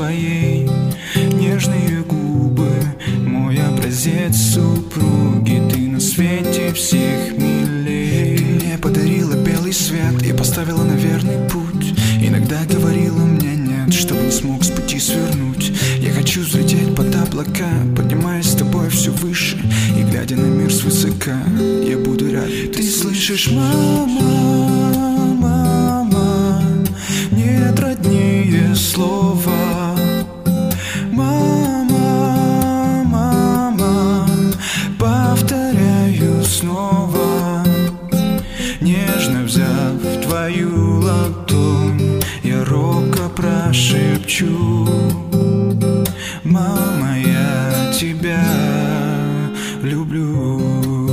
твоей нежные губы, мой образец супруги. Ты на свете всех милей. Ты мне подарила белый свет и поставила на верный путь. Иногда говорила мне нет, чтобы не смог с пути свернуть. Я хочу взлететь под облака, поднимаясь с тобой все выше, и глядя на мир свысока, я буду рядом. Ты слышишь, мама, мама, нет роднее слова. Мама, мама, повторяю снова. Нежно взяв твою ладонь, я робко прошепчу: мама, я тебя люблю.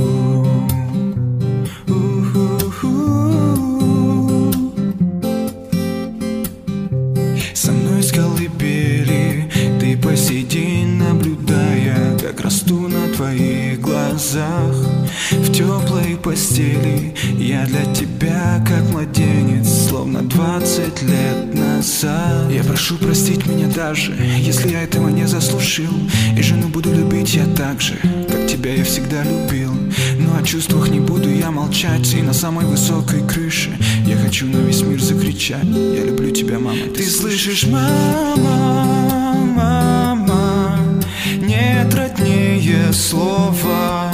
Со мной с колыбели ты по сей день, наблюдая, как расту на твоих глазах. В теплой постели я для тебя как младенец, словно 20 лет назад. Я прошу простить меня даже, если я этого не заслужил, и жену буду любить я так же, как тебя я всегда любил. Но о чувствах не буду я молчать, и на самой высокой крыше я хочу на весь мир закричать: я люблю тебя, мама. Ты слышишь, мама, мама, нет роднее слова.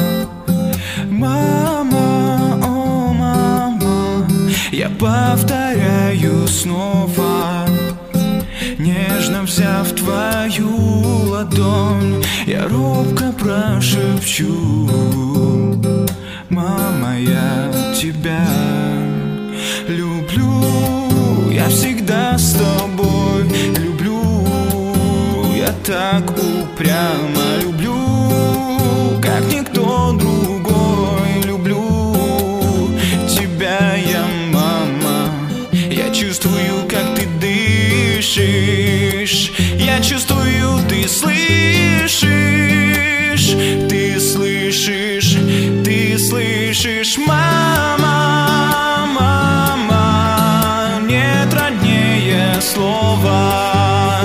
Мама, о мама, я повторяю снова. Нежно взяв твою ладонь, я робко прошепчу: мама, я тебя люблю. Я всегда с тобой люблю. Я так упрямо люблю, как никто другой. Люблю тебя я, мама. Я чувствую, как ты дышишь. Я чувствую, ты слышишь. Ты слышишь, ты слышишь, мама, мама, нет роднее слова.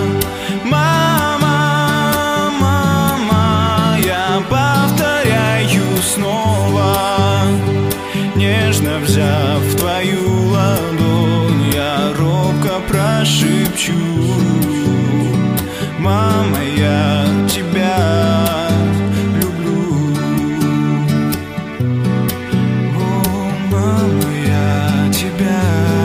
Мама, мама, я повторяю снова. Нежно взяв твою ладонь, я робко прошепчу: мама, я тебя люблю. О, мама, я тебя